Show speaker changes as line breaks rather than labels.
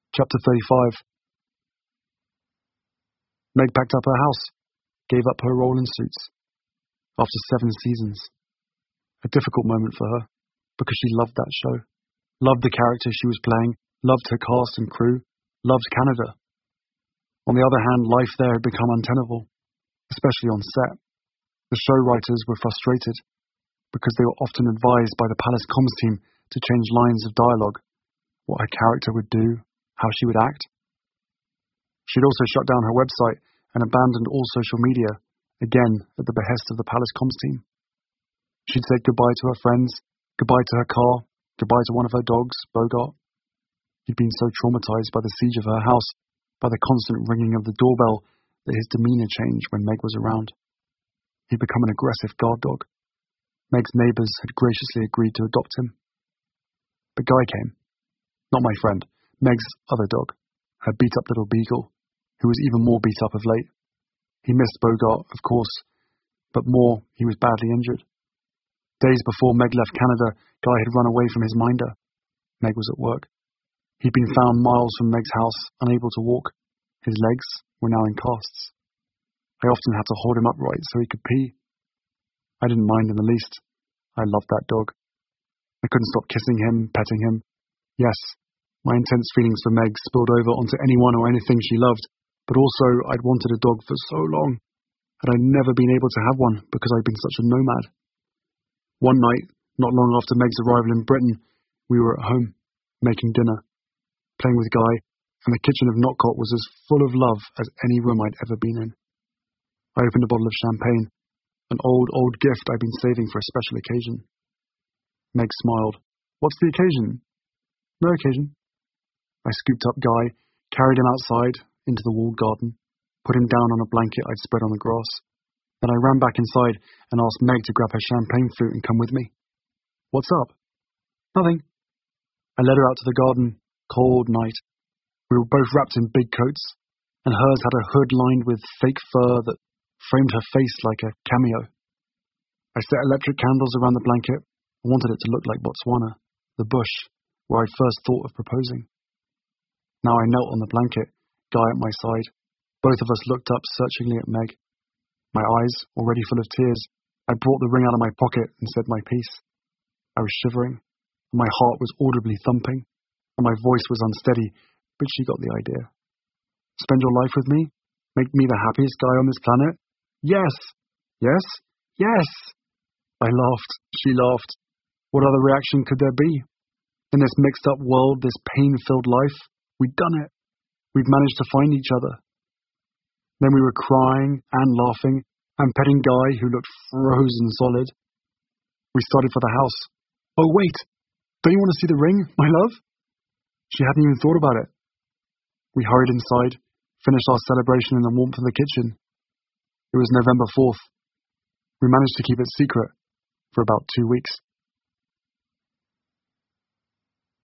Chapter 35. Meg packed up her house, gave up her role in Suits. After 7 seasons. A difficult moment for her, because she loved that show, loved the character she was playing, loved her cast and crew, loved Canada. On the other hand, life there had become untenable, especially on set. The show writers were frustrated, because they were often advised by the Palace comms team to change lines of dialogue, what her character would do, how she would act. She'd also shut down her website and abandoned all social media, again at the behest of the Palace comms team. She'd said goodbye to her friends, goodbye to her car, goodbye to one of her dogs, Bogart. He'd been so traumatized by the siege of her house, by the constant ringing of the doorbell, that his demeanor changed when Meg was around. He'd become an aggressive guard dog. Meg's neighbors had graciously agreed to adopt him. But Guy came. Not my friend, Meg's other dog, her beat-up little beagle, who was even more beat up of late. He missed Bogart, of course, but more, he was badly injured. Days before Meg left Canada, Guy had run away from his minder. Meg was at work. He'd been found miles from Meg's house, unable to walk. His legs were now in casts. I often had to hold him upright so he could pee. I didn't mind in the least. I loved that dog. I couldn't stop kissing him, petting him. Yes, my intense feelings for Meg spilled over onto anyone or anything she loved, but also I'd wanted a dog for so long, and I'd never been able to have one because I'd been such a nomad. One night, not long after Meg's arrival in Britain, we were at home, making dinner, playing with Guy, and the kitchen of Notcott was as full of love as any room I'd ever been in. I opened a bottle of champagne, an old gift I'd been saving for a special occasion. Meg smiled. What's the occasion? No occasion. I scooped up Guy, carried him outside, into the walled garden, put him down on a blanket I'd spread on the grass. Then I ran back inside and asked Meg to grab her champagne flute and come with me. What's up? Nothing. I led her out to the garden. Cold night. We were both wrapped in big coats, and hers had a hood lined with fake fur that framed her face like a cameo. I set electric candles around the blanket. I wanted it to look like Botswana, the bush, where I'd first thought of proposing. Now I knelt on the blanket, Guy at my side. Both of us looked up searchingly at Meg. My eyes, already full of tears, I brought the ring out of my pocket and said my piece. I was shivering, and my heart was audibly thumping, and my voice was unsteady, but she got the idea. Spend your life with me? Make me the happiest guy on this planet? Yes! Yes? Yes! I laughed. She laughed. What other reaction could there be? In this mixed-up world, this pain-filled life, we'd done it. We'd managed to find each other. Then we were crying and laughing and petting Guy, who looked frozen solid. We started for the house. Oh, wait! Don't you want to see the ring, my love? She hadn't even thought about it. We hurried inside, finished our celebration in the warmth of the kitchen. It was November 4th. We managed to keep it secret for about 2 weeks.